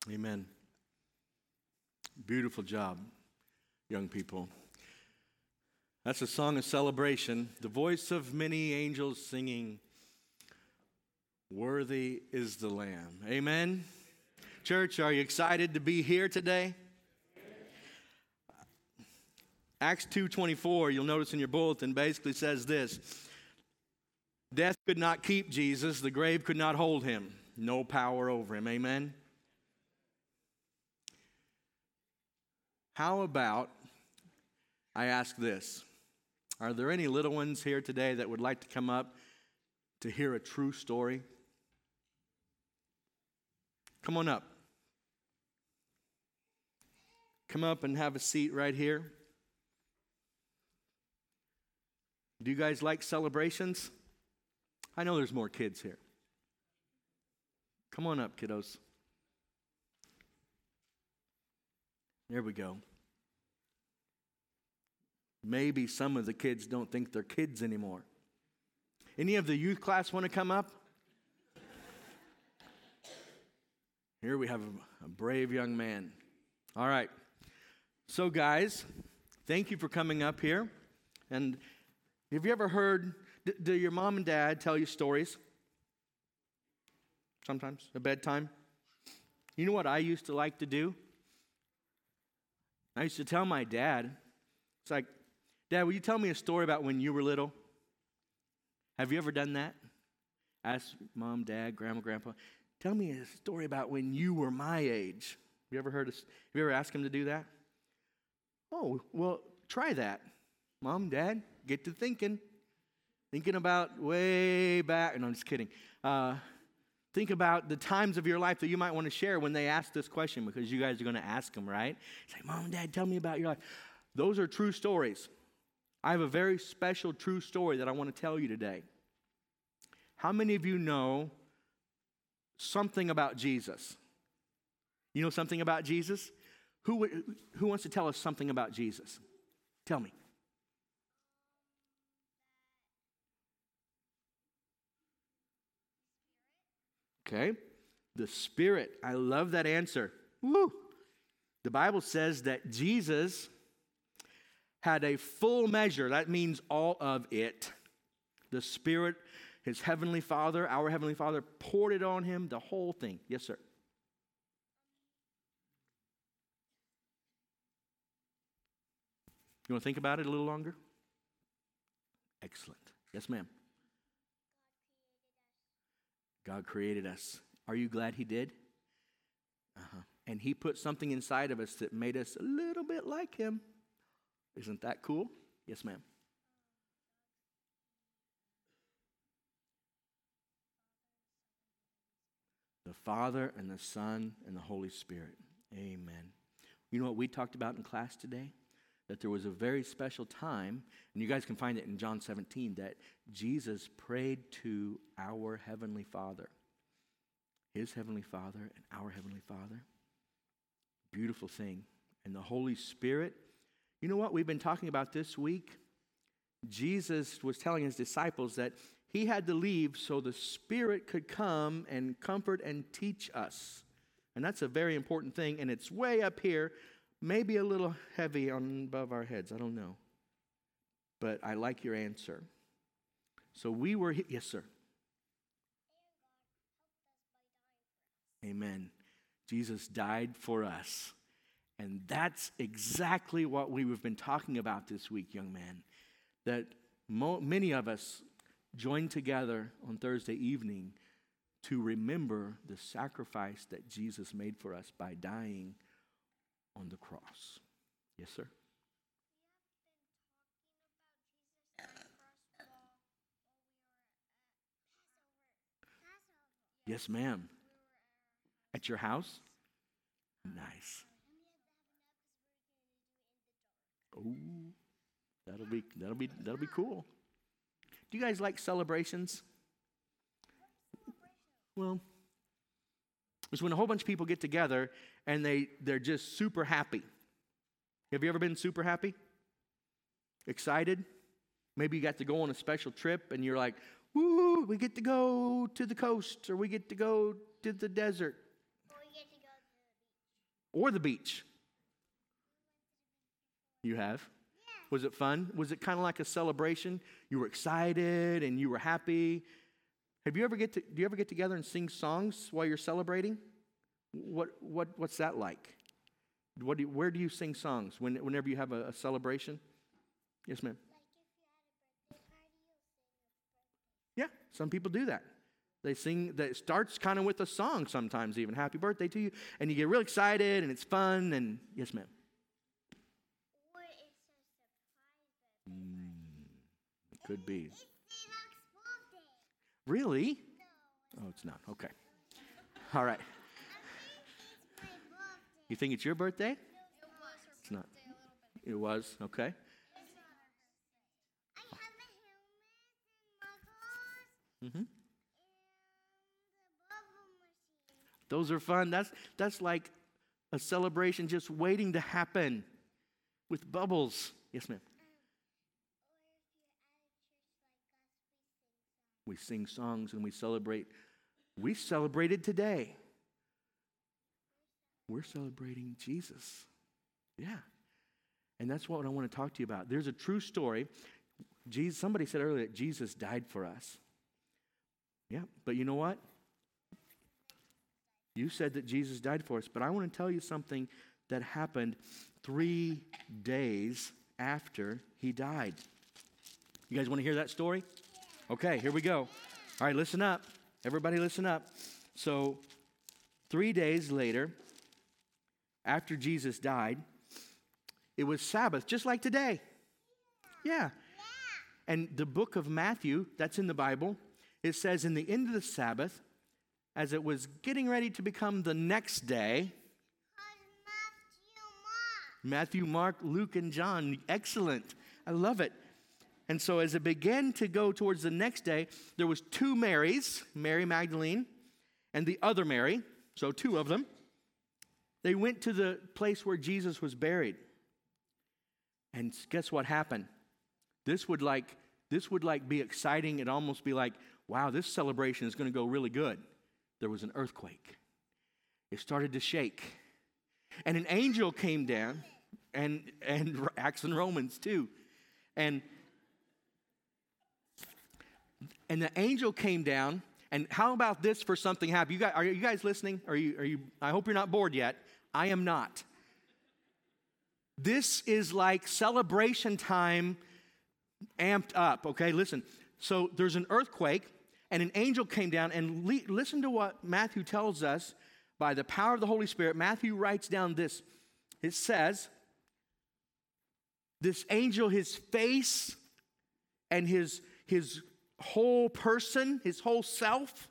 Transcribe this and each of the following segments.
Amen. Beautiful job, young people. That's a song of celebration. The voice of many angels singing, "Worthy is the Lamb." Amen. Church, are you excited to be here today? Acts 2:24, you'll notice in your bulletin, basically says this: death could not keep Jesus, the grave could not hold him, no power over him. Amen. How about I ask this? Are there any little ones here today that would like to come up to hear a true story? Come on up. Come up and have a seat right here. Do you guys like celebrations? I know there's more kids here. Come on up, kiddos. There we go. Maybe some of the kids don't think they're kids anymore. Any of the youth class want to come up? Here we have a brave young man. All right. So guys, thank you for coming up here. And have you ever heard, do your mom and dad tell you stories? Sometimes, at bedtime? You know what I used to like to do? I used to tell my dad, it's like, "Dad, will you tell me a story about when you were little?" Have you ever done that? Ask mom, dad, grandma, grandpa, "Tell me a story about when you were my age." Have you ever asked them to do that? Oh, well, try that. Mom, dad, get to thinking about way back. No, I'm just kidding. Think about the times of your life that you might want to share when they ask this question, because you guys are going to ask them, right? Say, "Mom and Dad, tell me about your life." Those are true stories. I have a very special true story that I want to tell you today. How many of you know something about Jesus? You know something about Jesus? Who wants to tell us something about Jesus? Tell me. Okay, the Spirit. I love that answer. Woo! The Bible says that Jesus had a full measure. That means all of it. The Spirit, his heavenly Father, our heavenly Father, poured it on him, the whole thing. Yes, sir. You want to think about it a little longer? Excellent. Yes, ma'am. God created us. Are you glad he did? Uh-huh. And he put something inside of us that made us a little bit like him. Isn't that cool? Yes, ma'am. The Father and the Son and the Holy Spirit. Amen. You know what we talked about in class today? That there was a very special time, and you guys can find it in John 17, that Jesus prayed to our Heavenly Father. His Heavenly Father and our Heavenly Father. Beautiful thing. And the Holy Spirit. You know what we've been talking about this week? Jesus was telling his disciples that he had to leave so the Spirit could come and comfort and teach us. And that's a very important thing, and it's way up here. Maybe a little heavy on above our heads. I don't know. But I like your answer. So we were... Yes, sir. Amen. Jesus died for us. And that's exactly what we've been talking about this week, young man. That many of us joined together on Thursday evening to remember the sacrifice that Jesus made for us by dying on the cross. Yes, sir? Yes, ma'am. At your house? Nice. Oh, that'll be cool. Do you guys like celebrations? Well, it's when a whole bunch of people get together and they're just super happy. Have you ever been super happy? Excited? Maybe you got to go on a special trip and you're like, "Woo, we get to go to the coast, or we get to go to the desert." Or we get to go to the or the beach? You have? Was it fun? Was it kind of like a celebration? You were excited and you were happy. Do you ever get together and sing songs while you're celebrating? What's that like? Where do you sing songs whenever you have a celebration? Yes, ma'am. Yeah, some people do that. They sing, that starts kind of with a song sometimes even, happy birthday to you, and you get real excited and it's fun, and yes, ma'am. Could be. Really? Oh, it's not. Okay. All right. You think it's your birthday? It's not. It was? Okay. Mm-hmm. Those are fun. That's like a celebration just waiting to happen with bubbles. Yes, ma'am. We sing songs and we celebrate. We celebrated today. We're celebrating Jesus. Yeah. And that's what I want to talk to you about. There's a true story. Somebody said earlier that Jesus died for us. Yeah, but you know what? You said that Jesus died for us, but I want to tell you something that happened 3 days after he died. You guys want to hear that story? Okay, here we go. All right, listen up. Everybody listen up. So 3 days later, after Jesus died, it was Sabbath, just like today. Yeah. And the book of Matthew, that's in the Bible, it says in the end of the Sabbath, as it was getting ready to become the next day, Matthew, Mark, Luke, and John. Excellent. I love it. And so as it began to go towards the next day, there was 2 Marys, Mary Magdalene and the other Mary, so 2 of them. They went to the place where Jesus was buried. And guess what happened? This would be exciting. It'd almost be like, wow, this celebration is going to go really good. There was an earthquake. It started to shake. And an angel came down, and Acts and Romans too. And the angel came down, and how about this for something happen? Are you guys listening? Are you? I hope you're not bored yet. I am not. This is like celebration time amped up, okay? Listen. So there's an earthquake, and an angel came down, and listen to what Matthew tells us by the power of the Holy Spirit. Matthew writes down this. It says, this angel, his face and his whole person, his whole self,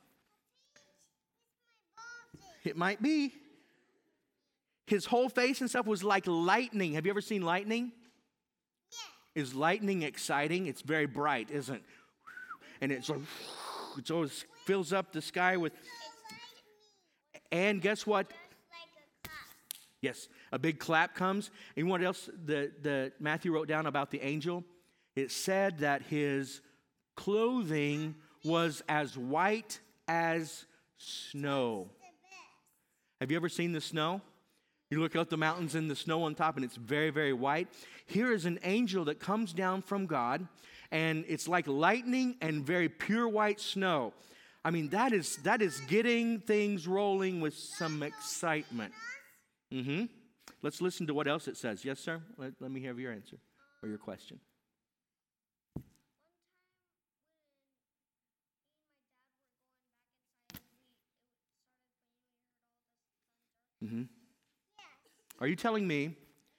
it might be. His whole face and stuff was like lightning. Have you ever seen lightning? Yeah. Is lightning exciting? It's very bright, isn't it? And it's like, it always fills up the sky with. And guess what? Yes, a big clap comes. And you know what else the Matthew wrote down about the angel? It said that his clothing was as white as snow. Have you ever seen the snow? You look up the mountains and the snow on top, and it's very, very white. Here is an angel that comes down from God, and it's like lightning and very pure white snow. I mean, that is getting things rolling with some excitement. Mm-hmm. Let's listen to what else it says. Yes, sir? Let me have your answer or your question. Mm-hmm. Are you telling me?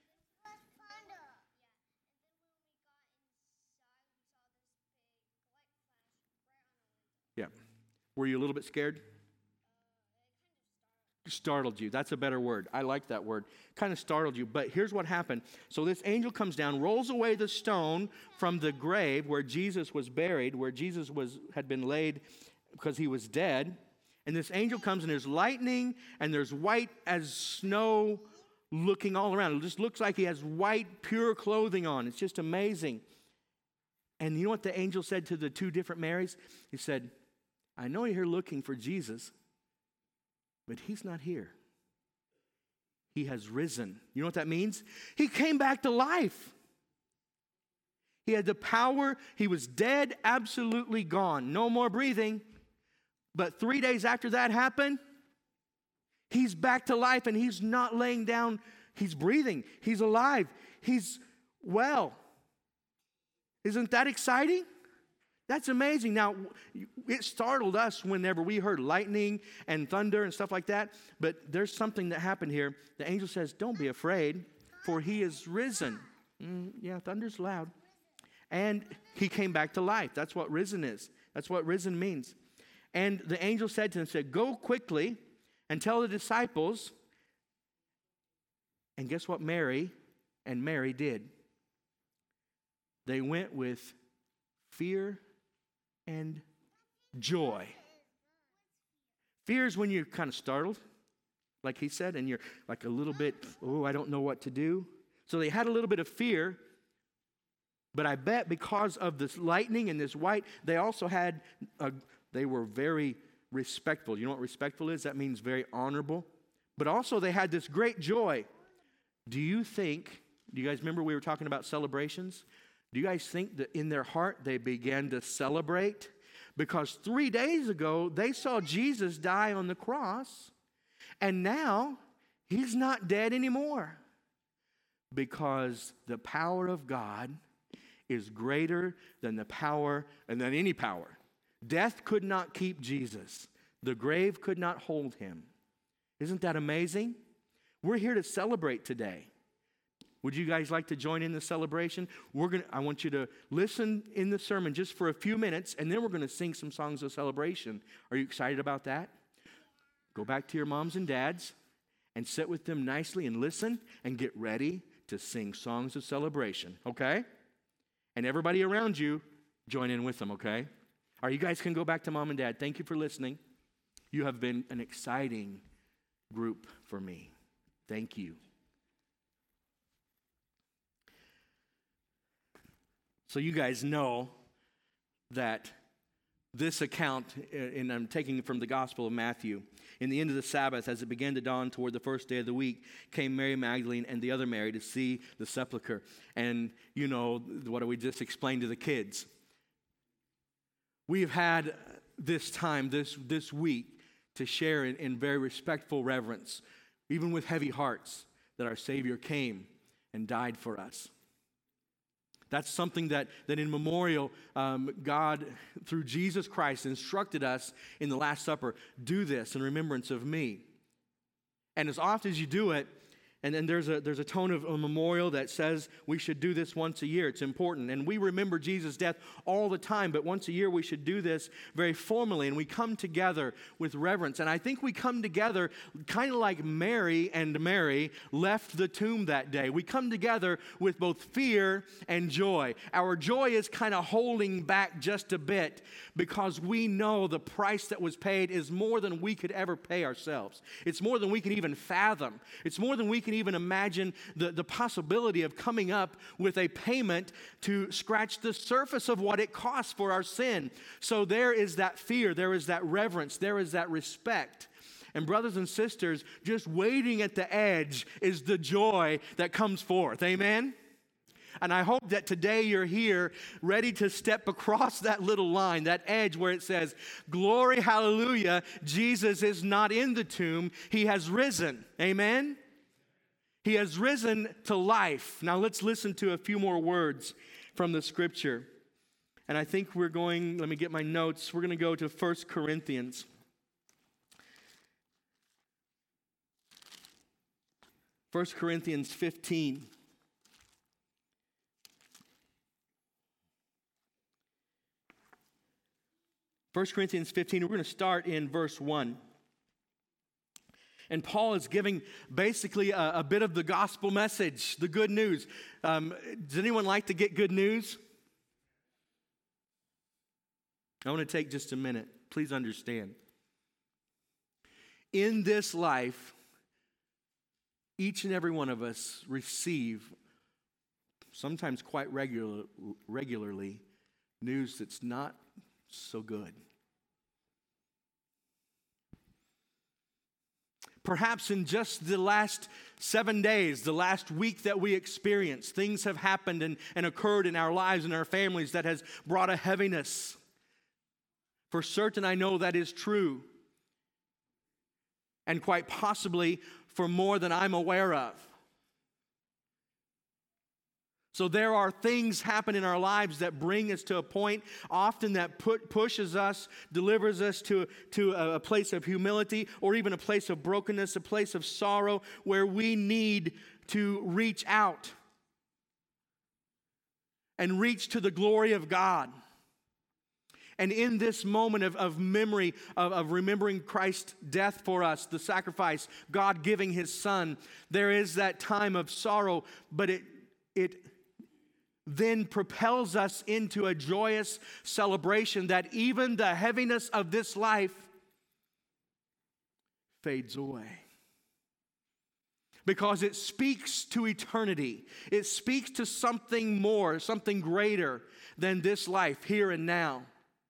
Yeah. Were you a little bit scared? Startled you. That's a better word. I like that word. Kind of startled you. But here's what happened. So this angel comes down, rolls away the stone from the grave where Jesus was buried, where Jesus had been laid because he was dead. And this angel comes, and there's lightning, and there's white as snow looking all around. It just looks like he has white, pure clothing on. It's just amazing. And you know what the angel said to the 2 different Marys? He said, I know you're here looking for Jesus, but he's not here. he has risen. You know what that means? He came back to life. He had the power. He was dead, absolutely gone. No more breathing. But 3 days after that happened, he's back to life, and he's not laying down. He's breathing. He's alive. He's well. Isn't that exciting? That's amazing. Now, it startled us whenever we heard lightning and thunder and stuff like that. But there's something that happened here. The angel says, don't be afraid, for he is risen. Yeah, thunder's loud. And he came back to life. That's what risen is. That's what risen means. And the angel said to him, go quickly and tell the disciples. And guess what Mary did? They went with fear and joy. Fear is when you're kind of startled, like he said, and you're like a little bit, I don't know what to do. So they had a little bit of fear, but I bet because of this lightning and this white, they also had, they were very respectful. You know what respectful is? That means very honorable. But also they had this great joy. Do you guys remember we were talking about celebrations? Do you guys think that in their heart they began to celebrate? Because 3 days ago, they saw Jesus die on the cross, and now he's not dead anymore. Because the power of God is greater than the power and than any power. Death could not keep Jesus. The grave could not hold him. Isn't that amazing? We're here to celebrate today. Would you guys like to join in the celebration? I want you to listen in the sermon just for a few minutes, and then we're going to sing some songs of celebration. Are you excited about that? Go back to your moms and dads and sit with them nicely and listen and get ready to sing songs of celebration, okay? And everybody around you, join in with them, okay? All right, you guys can go back to mom and dad. Thank you for listening. You have been an exciting group for me. Thank you. So you guys know that this account, and I'm taking it from the Gospel of Matthew, in the end of the Sabbath, as it began to dawn toward the first day of the week, came Mary Magdalene and the other Mary to see the sepulchre. And you know, what we just explained to the kids. We've had this time, this week, to share in very respectful reverence, even with heavy hearts, that our Savior came and died for us. That's something that in memorial, God, through Jesus Christ, instructed us in the Last Supper, do this in remembrance of me. And as often as you do it, and then there's a tone of a memorial that says we should do this once a year. It's important. And we remember Jesus' death all the time, but once a year we should do this very formally. And we come together with reverence. And I think we come together kind of like Mary and Mary left the tomb that day. We come together with both fear and joy. Our joy is kind of holding back just a bit because we know the price that was paid is more than we could ever pay ourselves. It's more than we can even fathom. It's more than we can even imagine the possibility of coming up with a payment to scratch the surface of what it costs for our sin. So there is that fear, there is that reverence, there is that respect. And brothers and sisters, just waiting at the edge is the joy that comes forth. Amen? And I hope that today you're here ready to step across that little line, that edge where it says, glory, hallelujah, Jesus is not in the tomb, he has risen. Amen? He has risen to life. Now let's listen to a few more words from the scripture. And I think let me get my notes. We're going to go to 1 Corinthians. 1 Corinthians 15. 1 Corinthians 15, we're going to start in verse 1. And Paul is giving basically a bit of the gospel message, the good news. Does anyone like to get good news? I want to take just a minute. Please understand. In this life, each and every one of us receive, sometimes quite regularly, news that's not so good. Perhaps in just the last 7 days, the last week that we experienced, things have happened and occurred in our lives and our families that has brought a heaviness. For certain, I know that is true. And quite possibly for more than I'm aware of. So there are things happen in our lives that bring us to a point often that pushes us, delivers us to a place of humility or even a place of brokenness, a place of sorrow where we need to reach out and reach to the glory of God. And in this moment of memory, of remembering Christ's death for us, the sacrifice, God giving His Son, there is that time of sorrow, but it then propels us into a joyous celebration that even the heaviness of this life fades away. Because it speaks to eternity. It speaks to something more, something greater than this life, here and now.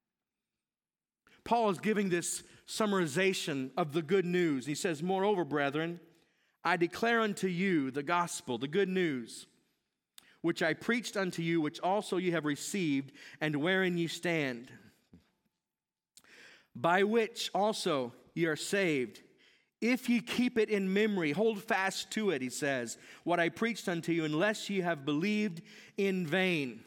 Paul is giving this summarization of the good news. He says, "Moreover, brethren, I declare unto you the gospel, the good news, which I preached unto you, which also ye have received, and wherein ye stand, by which also ye are saved, if ye keep it in memory." Hold fast to it, he says, "what I preached unto you, unless ye have believed in vain."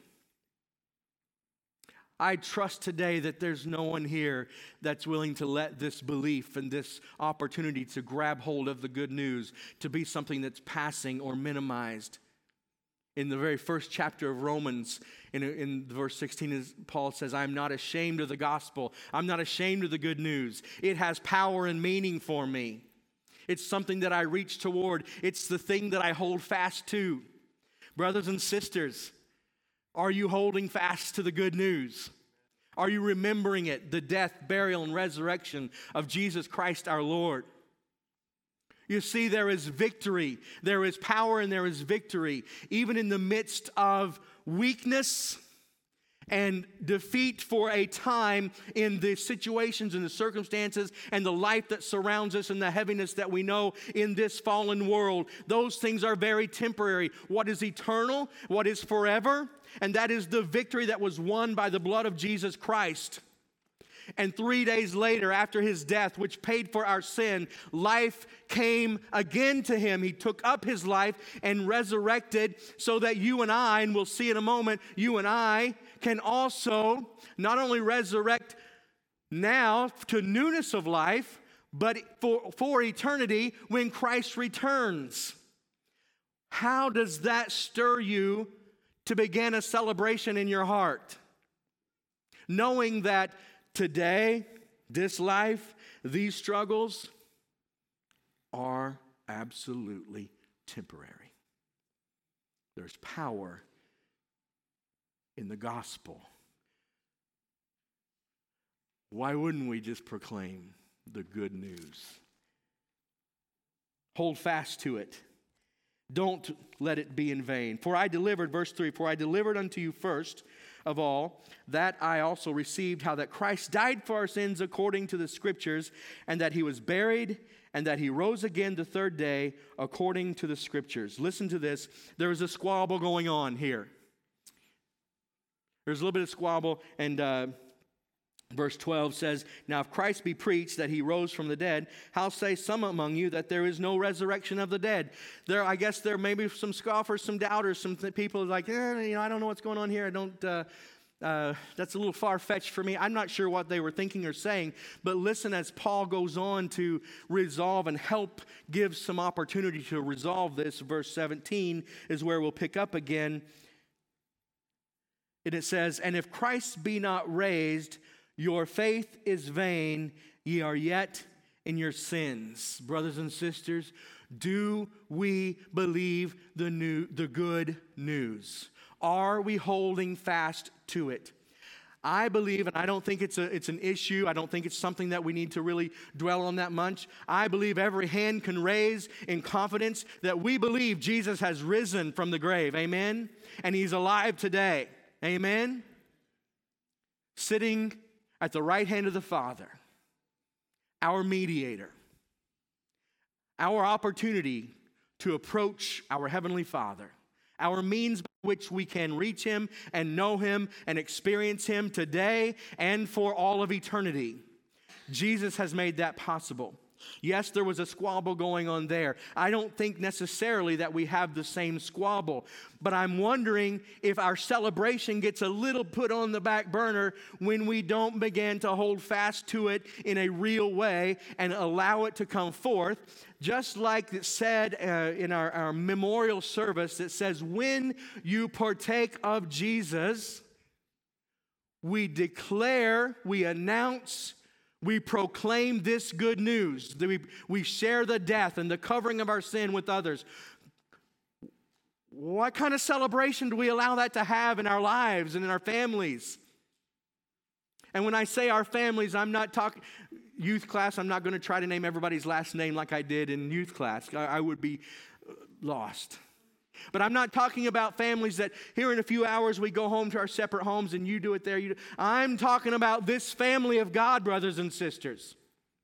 I trust today that there's no one here that's willing to let this belief and this opportunity to grab hold of the good news to be something that's passing or minimized. In the very first chapter of Romans, in verse 16, Paul says, "I'm not ashamed of the gospel. I'm not ashamed of the good news. It has power and meaning for me. It's something that I reach toward. It's the thing that I hold fast to." Brothers and sisters, are you holding fast to the good news? Are you remembering it, the death, burial, and resurrection of Jesus Christ our Lord? You see, there is victory, there is power, and there is victory, even in the midst of weakness and defeat for a time in the situations and the circumstances and the life that surrounds us and the heaviness that we know in this fallen world. Those things are very temporary. What is eternal, what is forever, and that is the victory that was won by the blood of Jesus Christ. And 3 days later, after His death, which paid for our sin, life came again to Him. He took up His life and resurrected so that you and I, and we'll see in a moment, you and I can also not only resurrect now to newness of life, but for eternity when Christ returns. How does that stir you to begin a celebration in your heart? Knowing that today, this life, these struggles are absolutely temporary. There's power in the gospel. Why wouldn't we just proclaim the good news? Hold fast to it. Don't let it be in vain. For I delivered, verse 3, "For I delivered unto you first of all, that I also received, how that Christ died for our sins according to the Scriptures, and that He was buried, and that He rose again the third day according to the Scriptures." Listen to this. There is a squabble going on here. There's a little bit of squabble, and verse 12 says, "Now if Christ be preached that He rose from the dead, how say some among you that there is no resurrection of the dead?" I guess there may be some scoffers, some doubters, some people like, I don't know what's going on here. That's a little far-fetched for me. I'm not sure what they were thinking or saying, but listen as Paul goes on to resolve and help give some opportunity to resolve this. Verse 17 is where we'll pick up again. And it says, "And if Christ be not raised, your faith is vain, ye are yet in your sins." Brothers and sisters, do we believe the good news? Are we holding fast to it? I believe, and I don't think it's an issue. I don't think it's something that we need to really dwell on that much. I believe every hand can raise in confidence that we believe Jesus has risen from the grave. Amen? And He's alive today. Amen? Sitting at the right hand of the Father, our mediator, our opportunity to approach our Heavenly Father, our means by which we can reach Him and know Him and experience Him today and for all of eternity. Jesus has made that possible. Yes, there was a squabble going on there. I don't think necessarily that we have the same squabble, but I'm wondering if our celebration gets a little put on the back burner when we don't begin to hold fast to it in a real way and allow it to come forth. Just like it said in our memorial service, it says, when you partake of Jesus, we declare, we announce, we proclaim this good news. We share the death and the covering of our sin with others. What kind of celebration do we allow that to have in our lives and in our families? And when I say our families, I'm not talking youth class. I'm not going to try to name everybody's last name like I did in youth class. I would be lost. But I'm not talking about families that here in a few hours we go home to our separate homes and you do it there. I'm talking about this family of God, brothers and sisters.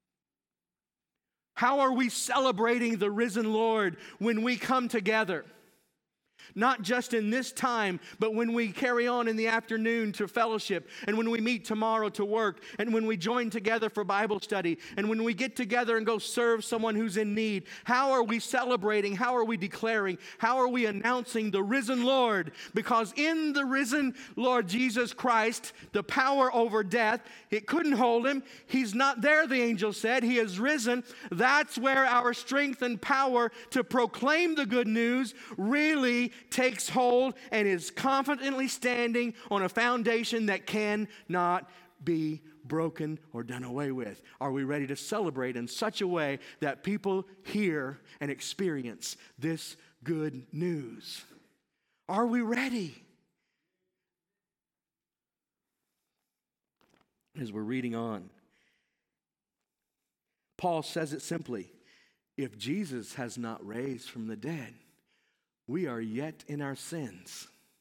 How are we celebrating the risen Lord when we come together? Not just in this time, but when we carry on in the afternoon to fellowship, and when we meet tomorrow to work, and when we join together for Bible study, and when we get together and go serve someone who's in need. How are we celebrating? How are we declaring? How are we announcing the risen Lord? Because in the risen Lord Jesus Christ, the power over death, it couldn't hold him. He's not there, the angel said. He is risen. That's where our strength and power to proclaim the good news really takes hold and is confidently standing on a foundation that cannot be broken or done away with. Are we ready to celebrate in such a way that people hear and experience this good news? Are we ready? As we're reading on, Paul says it simply: if Jesus has not raised from the dead, we are yet in our sins.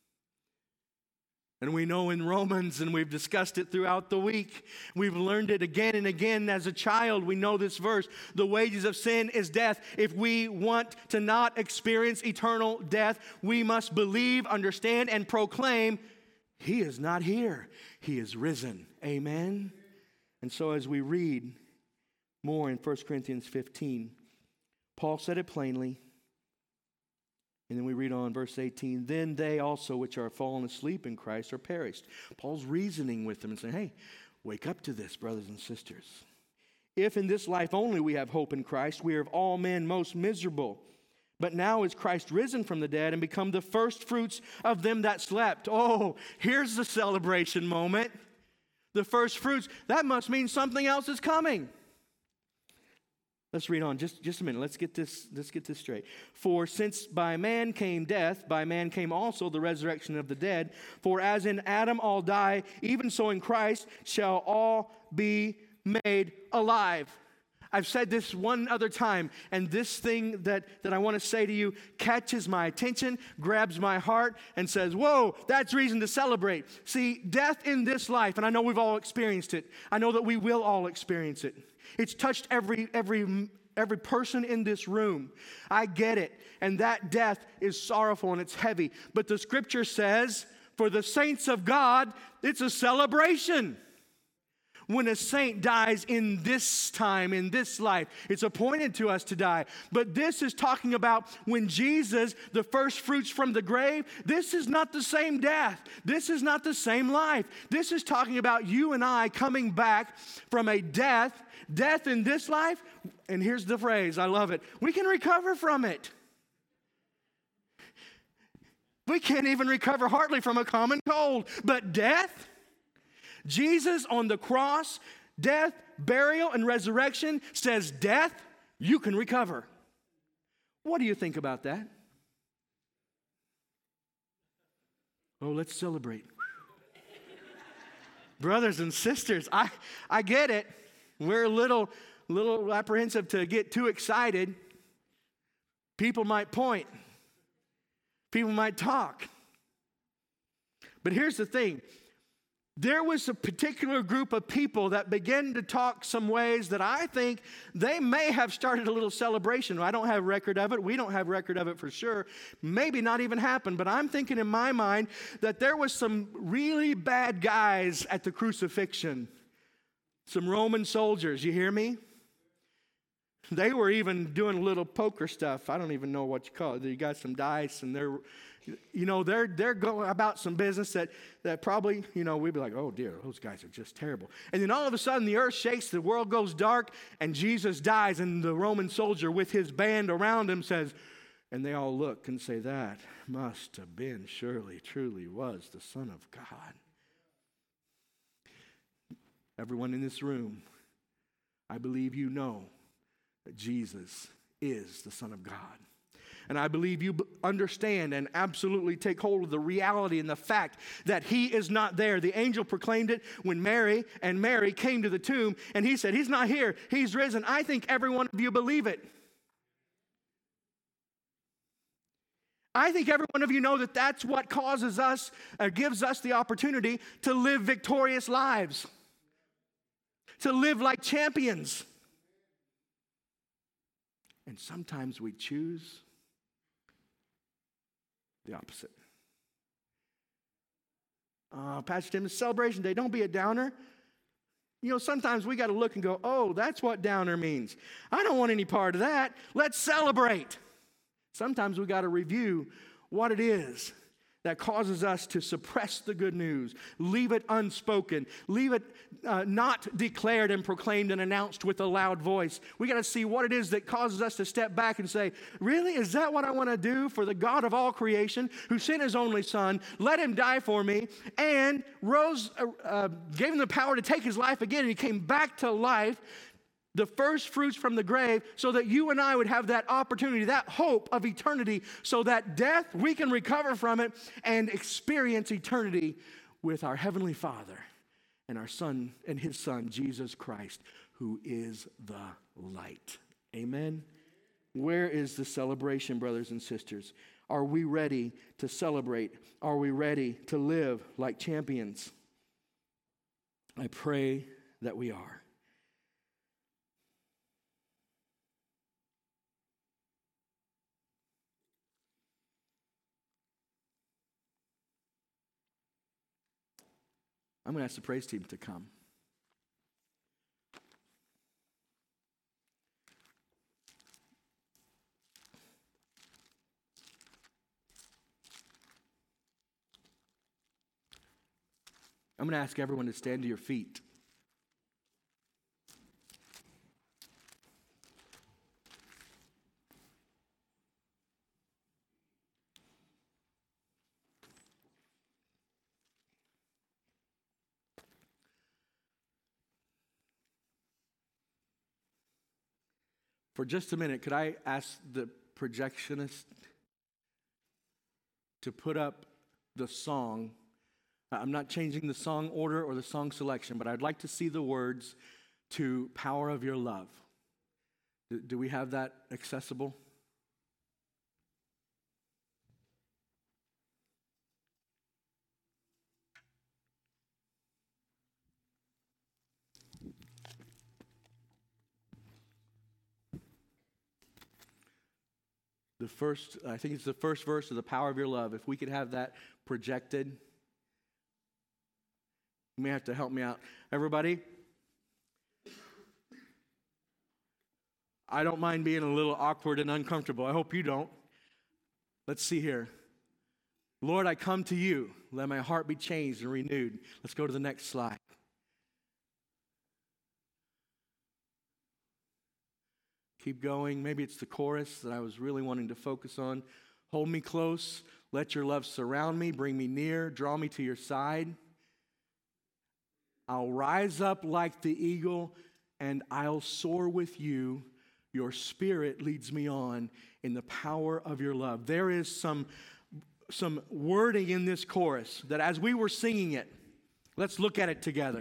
And we know in Romans, and we've discussed it throughout the week, we've learned it again and again as a child. We know this verse: the wages of sin is death. If we want to not experience eternal death, we must believe, understand, and proclaim He is not here. He is risen. Amen? And so as we read more in 1 Corinthians 15, Paul said it plainly. And then we read on verse 18, then they also which are fallen asleep in Christ are perished. Paul's reasoning with them and saying, hey, wake up to this, brothers and sisters. If in this life only we have hope in Christ, we are of all men most miserable. But now is Christ risen from the dead and become the first fruits of them that slept. Oh, here's the celebration moment. The first fruits. That must mean something else is coming. Let's read on just a minute. Let's get this straight. For since by man came death, by man came also the resurrection of the dead. For as in Adam all die, even so in Christ shall all be made alive. I've said this one other time, and this thing that I want to say to you catches my attention, grabs my heart, and says, whoa, that's reason to celebrate. See, death in this life, and I know we've all experienced it. I know that we will all experience it. It's touched every person in this room. I get it. And that death is sorrowful and it's heavy. But the scripture says, for the saints of God, it's a celebration. When a saint dies in this time, in this life, it's appointed to us to die. But this is talking about when Jesus, the first fruits from the grave, this is not the same death. This is not the same life. This is talking about you and I coming back from a death in this life. And here's the phrase, I love it. We can recover from it. We can't even recover hardly from a common cold. But death? Jesus on the cross, death, burial, and resurrection says, death, you can recover. What do you think about that? Oh, let's celebrate. Brothers and sisters, I get it. We're a little apprehensive to get too excited. People might point. People might talk. But here's the thing. there was a particular group of people that began to talk some ways that I think they may have started a little celebration. I don't have record of it. We don't have record of it for sure. Maybe not even happened. But I'm thinking in my mind that there was some really bad guys at the crucifixion. Some Roman soldiers, you hear me? They were even doing a little poker stuff. I don't even know what you call it. You got some dice, and they're going about some business that probably, we'd be like, oh dear, those guys are just terrible. And then all of a sudden the earth shakes, the world goes dark, and Jesus dies, and the Roman soldier with his band around him says, and they all look and say, that must have been, surely, truly was the Son of God. Everyone in this room, I believe you know that Jesus is the Son of God. And I believe you understand and absolutely take hold of the reality and the fact that he is not there. The angel proclaimed it when Mary came to the tomb, and he said, he's not here, he's risen. I think every one of you believe it. I think every one of you know that that's what causes us, gives us the opportunity to live victorious lives, to live like champions. And sometimes we choose the opposite. Pastor Tim, it's Celebration Day. Don't be a downer. Sometimes we got to look and go, oh, that's what downer means. I don't want any part of that. Let's celebrate. Sometimes we got to review what it is that causes us to suppress the good news, leave it unspoken, leave it not declared and proclaimed and announced with a loud voice. We got to see what it is that causes us to step back and say, really, is that what I want to do for the God of all creation who sent his only son, let him die for me, and rose, gave him the power to take his life again, and he came back to life, the first fruits from the grave, so that you and I would have that opportunity, that hope of eternity, so that death, we can recover from it and experience eternity with our Heavenly Father and our Son and his Son, Jesus Christ, who is the light. Amen? Where is the celebration, brothers and sisters? Are we ready to celebrate? Are we ready to live like champions? I pray that we are. I'm going to ask the praise team to come. I'm going to ask everyone to stand to your feet. For just a minute, could I ask the projectionist to put up the song? I'm not changing the song order or the song selection, but I'd like to see the words to Power of Your Love. Do we have that accessible? I think it's the first verse of the Power of Your Love. If we could have that projected. You may have to help me out. Everybody, I don't mind being a little awkward and uncomfortable. I hope you don't. Let's see here. Lord, I come to you. Let my heart be changed and renewed. Let's go to the next slide. Keep going. Maybe it's the chorus that I was really wanting to focus on. Hold me close. Let your love surround me. Bring me near. Draw me to your side. I'll rise up like the eagle, and I'll soar with you. Your spirit leads me on in the power of your love. There is some wording in this chorus that as we were singing it, let's look at it together.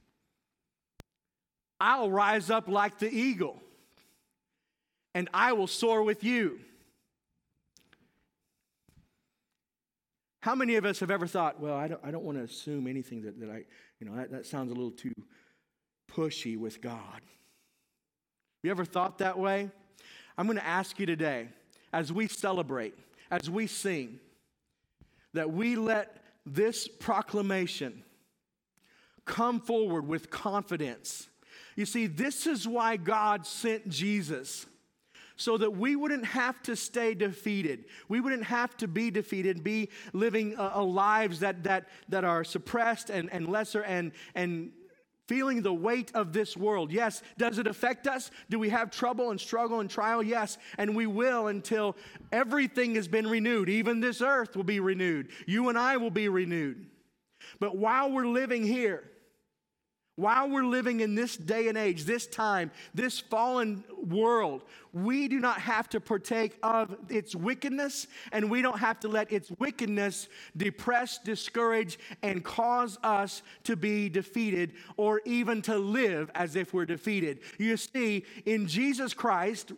I'll rise up like the eagle, and I will soar with you. How many of us have ever thought, well, I don't want to assume anything that sounds a little too pushy with God. You ever thought that way? I'm going to ask you today, as we celebrate, as we sing, that we let this proclamation come forward with confidence. You see, this is why God sent Jesus, so that we wouldn't have to stay defeated. We wouldn't have to be defeated, be living lives that are suppressed and lesser and feeling the weight of this world. Yes, does it affect us? Do we have trouble and struggle and trial? Yes, and we will until everything has been renewed. Even this earth will be renewed. You and I will be renewed. But while we're living here, while we're living in this day and age, this time, this fallen world, we do not have to partake of its wickedness, and we don't have to let its wickedness depress, discourage, and cause us to be defeated or even to live as if we're defeated. You see, in Jesus Christ,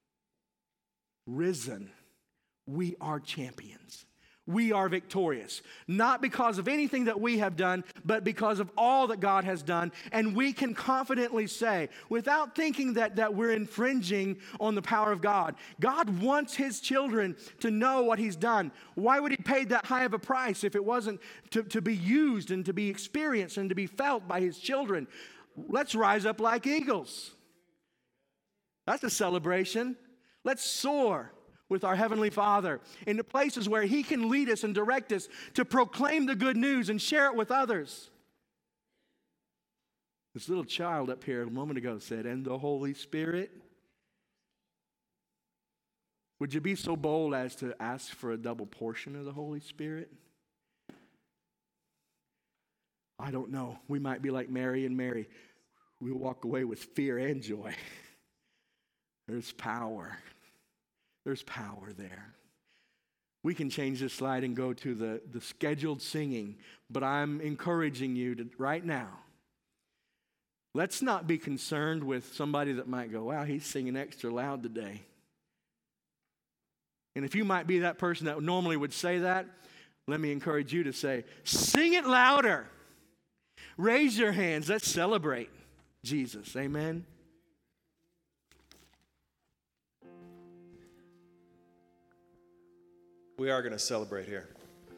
risen, we are champions. We are victorious, not because of anything that we have done, but because of all that God has done. And we can confidently say, without thinking that we're infringing on the power of God, God wants his children to know what he's done. Why would he pay that high of a price if it wasn't to be used and to be experienced and to be felt by his children? Let's rise up like eagles. That's a celebration. Let's soar with our Heavenly Father into places where he can lead us and direct us to proclaim the good news and share it with others. This little child up here a moment ago said, and the Holy Spirit. Would you be so bold as to ask for a double portion of the Holy Spirit? I don't know. We might be like Mary and Mary. We'll walk away with fear and joy. There's power. There's power there. We can change this slide and go to the scheduled singing, but I'm encouraging you to right now, let's not be concerned with somebody that might go, wow, he's singing extra loud today. And if you might be that person that normally would say that, let me encourage you to say, sing it louder. Raise your hands. Let's celebrate Jesus. Amen. We are going to celebrate here.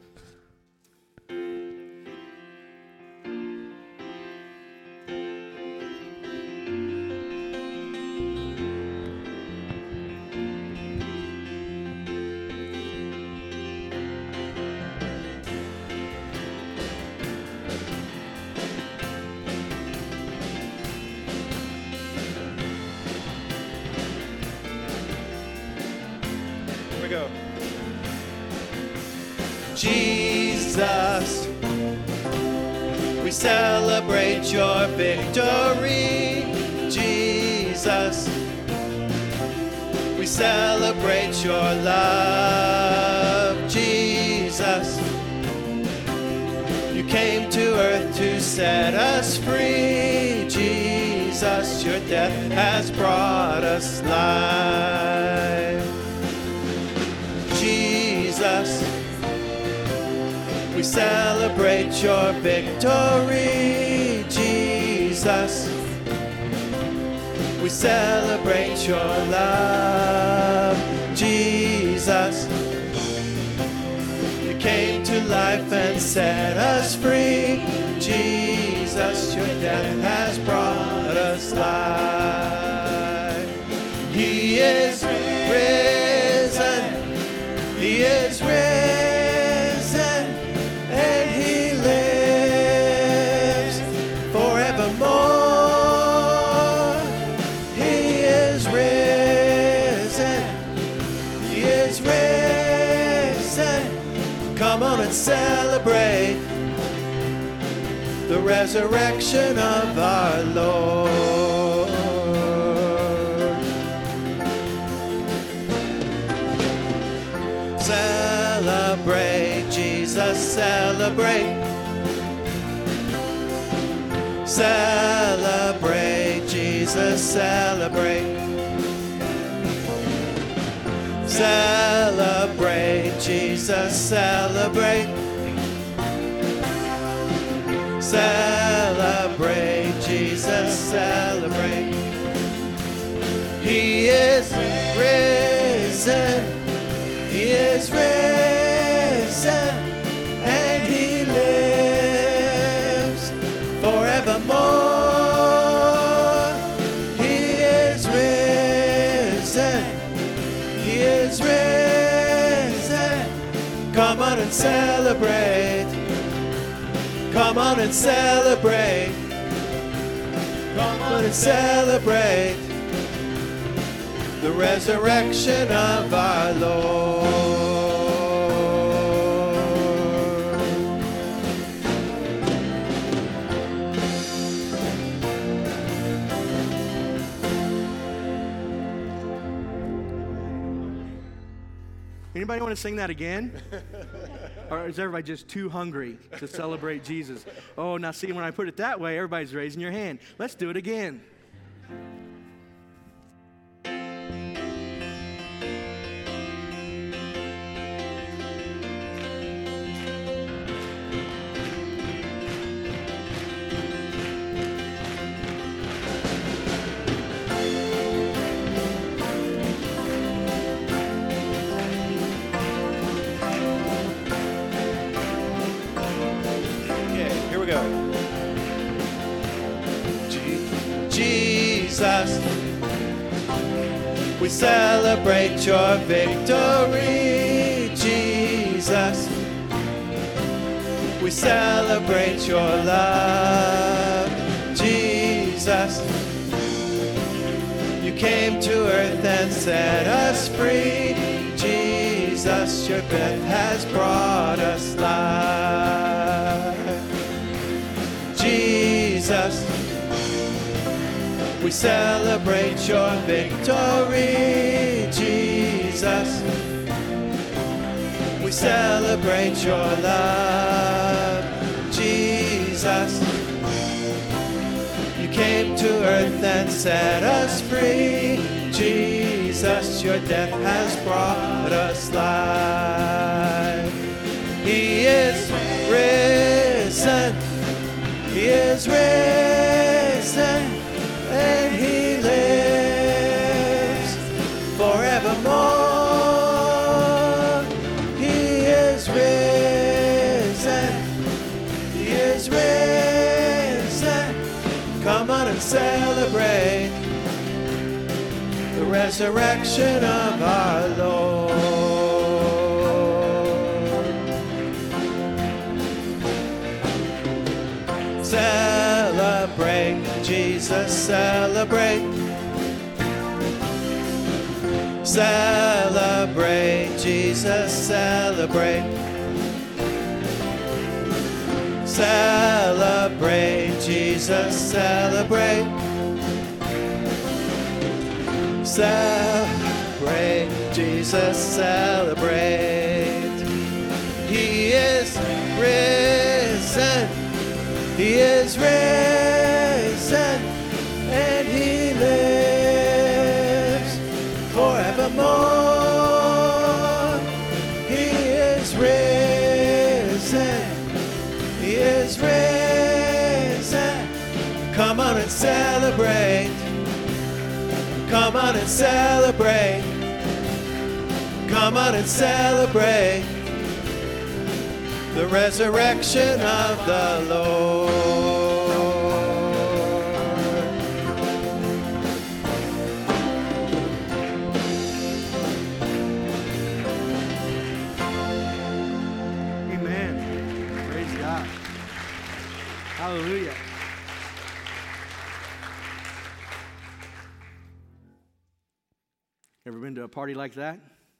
Here we go. Jesus, we celebrate your victory. Jesus, we celebrate your love. Jesus, you came to earth to set us free. Jesus, your death has brought us life. Jesus, we celebrate your victory, Jesus. We celebrate your love, Jesus. You came to life and set us free, Jesus. Your death has brought us life. He is risen. He is risen. Celebrate the resurrection of our Lord. Celebrate, Jesus, celebrate. Celebrate, Jesus, celebrate. Celebrate, Jesus, celebrate. Jesus, celebrate. He is risen. He is risen. And he lives forevermore. He is risen. He is risen. Come on and celebrate. Come on and celebrate. Come on and celebrate the resurrection of our Lord. Anybody want to sing that again? Or is everybody just too hungry to celebrate Jesus? Oh, now see, when I put it that way, everybody's raising your hand. Let's do it again. Jesus, we celebrate your victory. Jesus, we celebrate your love. Jesus, you came to earth and set us free. Jesus, your death has brought us life. Jesus, we celebrate your victory, Jesus. We celebrate your love, Jesus. You came to earth and set us free, Jesus. Your death has brought us life. He is risen. He is risen. And he lives forevermore. He is risen. He is risen. Come on and celebrate the resurrection of our Lord. Celebrate, Jesus, celebrate. Celebrate, Jesus, celebrate. Celebrate, Jesus, celebrate. Celebrate, Jesus, celebrate. He is risen. He is risen, and he lives forevermore. He is risen. He is risen. Come on and celebrate. Come on and celebrate. Come on and celebrate the resurrection of the Lord. Amen. Praise God. Hallelujah. Ever been to a party like that?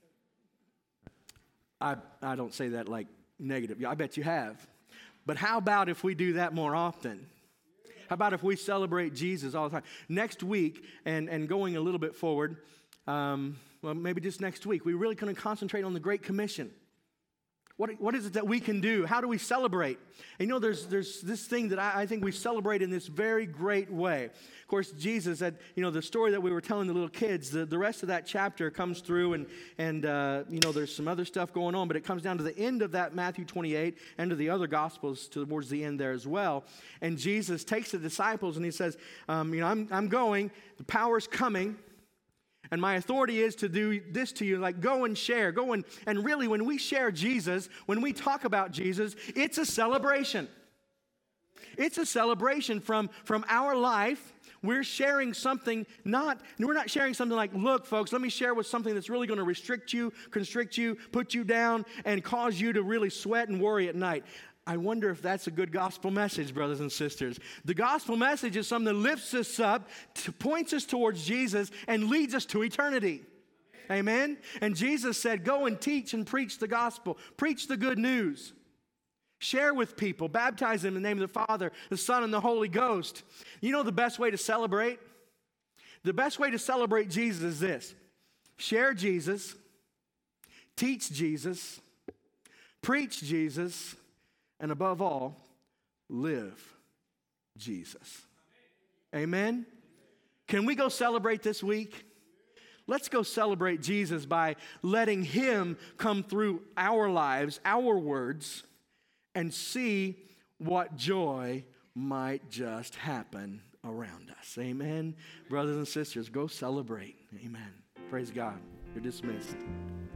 I don't say that like negative. Yeah, I bet you have. But how about if we do that more often? How about if we celebrate Jesus all the time? Next week, and going a little bit forward, well, maybe just next week, we're really going to concentrate on the Great Commission. What is it that we can do? How do we celebrate? And there's this thing that I think we celebrate in this very great way. Of course, Jesus had, the story that we were telling the little kids, the rest of that chapter comes through and there's some other stuff going on, but it comes down to the end of that Matthew 28, and to the other Gospels towards the end there as well. And Jesus takes the disciples and he says, I'm going, the power's coming. And my authority is to do this to you, like go and share. And really, when we share Jesus, when we talk about Jesus, it's a celebration. It's a celebration from our life. We're sharing something, we're not sharing something like, look, folks, let me share with something that's really going to restrict you, constrict you, put you down, and cause you to really sweat and worry at night. I wonder if that's a good gospel message, brothers and sisters. The gospel message is something that lifts us up, points us towards Jesus, and leads us to eternity. Amen? And Jesus said, go and teach and preach the gospel. Preach the good news. Share with people. Baptize them in the name of the Father, the Son, and the Holy Ghost. You know the best way to celebrate? The best way to celebrate Jesus is this. Share Jesus. Teach Jesus. Preach Jesus. And above all, live Jesus. Amen? Can we go celebrate this week? Let's go celebrate Jesus by letting him come through our lives, our words, and see what joy might just happen around us. Amen? Brothers and sisters, go celebrate. Amen. Praise God. You're dismissed.